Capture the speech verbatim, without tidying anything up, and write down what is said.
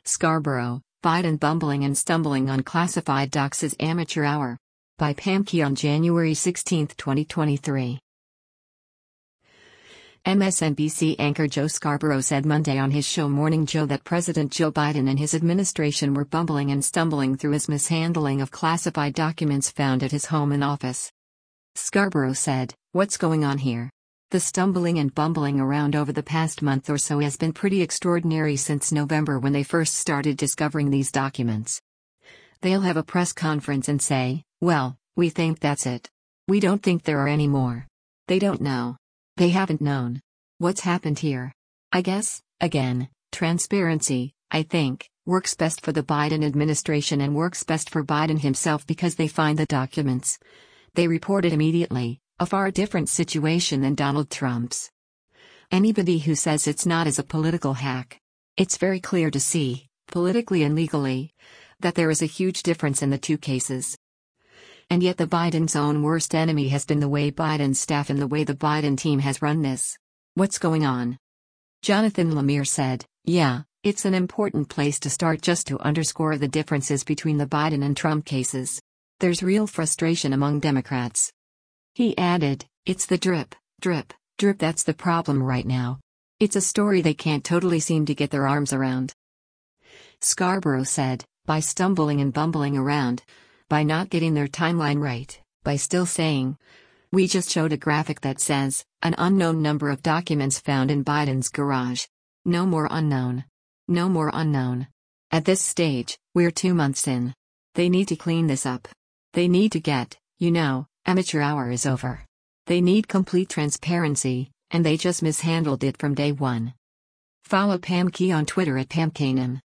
Scarborough, Biden bumbling and stumbling on classified docs is amateur hour. By Pam Key on January sixteenth, twenty twenty-three. M S N B C anchor Joe Scarborough said Monday on his show Morning Joe that President Joe Biden and his administration were bumbling and stumbling through his mishandling of classified documents found at his home and office. Scarborough said, "What's going on here? The stumbling and bumbling around over the past month or so has been pretty extraordinary since November when they first started discovering these documents. They'll have a press conference and say, well, we think that's it. We don't think there are any more. They don't know. They haven't known. What's happened here? I guess, again, transparency, I think, works best for the Biden administration and works best for Biden himself because they find the documents. They report it immediately, a far different situation than Donald Trump's. Anybody who says it's not is a political hack. It's very clear to see, politically and legally, that there is a huge difference in the two cases. And yet the Biden's own worst enemy has been the way Biden's staff and the way the Biden team has run this. What's going on?" Jonathan Lemire said, "Yeah, it's an important place to start just to underscore the differences between the Biden and Trump cases. There's real frustration among Democrats." He added, "It's the drip, drip, drip that's the problem right now. It's a story they can't totally seem to get their arms around." Scarborough said, "By stumbling and bumbling around, by not getting their timeline right, by still saying, we just showed a graphic that says, an unknown number of documents found in Biden's garage. No more unknown. No more unknown. At this stage, we're two months in. They need to clean this up. They need to get, you know, amateur hour is over. They need complete transparency, and they just mishandled it from day one." Follow Pam Key on Twitter at Pam Kanem.